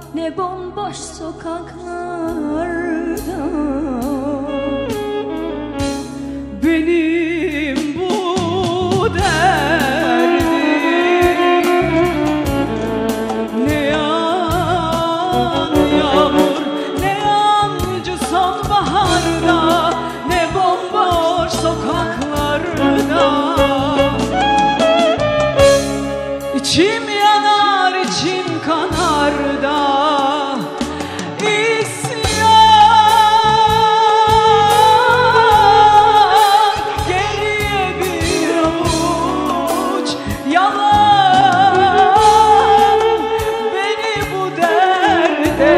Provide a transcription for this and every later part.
ne bomboş sokaklarda. Benim bu derdim ne yağmur ne yancı sonbaharda, ne bomboş sokaklarda. İçim yanar, içim kanar da isyan. Geriye bir avuç yalan beni bu derde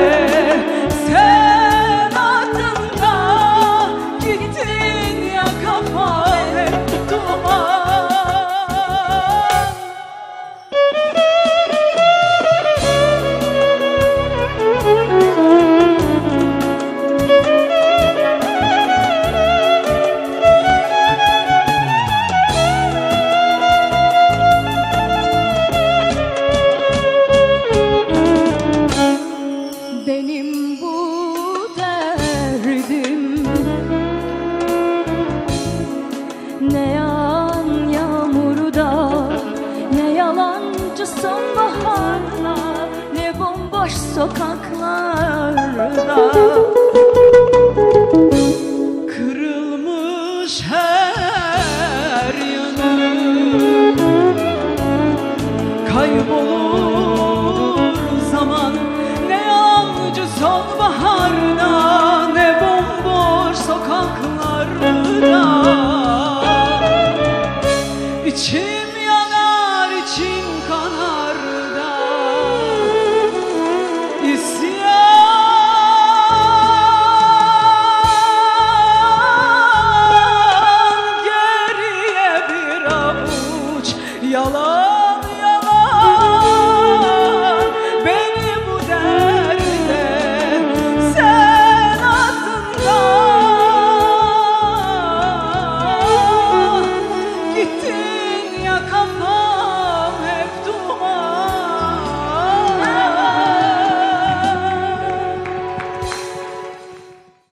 sen attın da gittin ya, kafam hep duman. Benim bu derdim ne yağan yağmurda, ne yalancı sonbaharla, ne bomboş sokaklarda.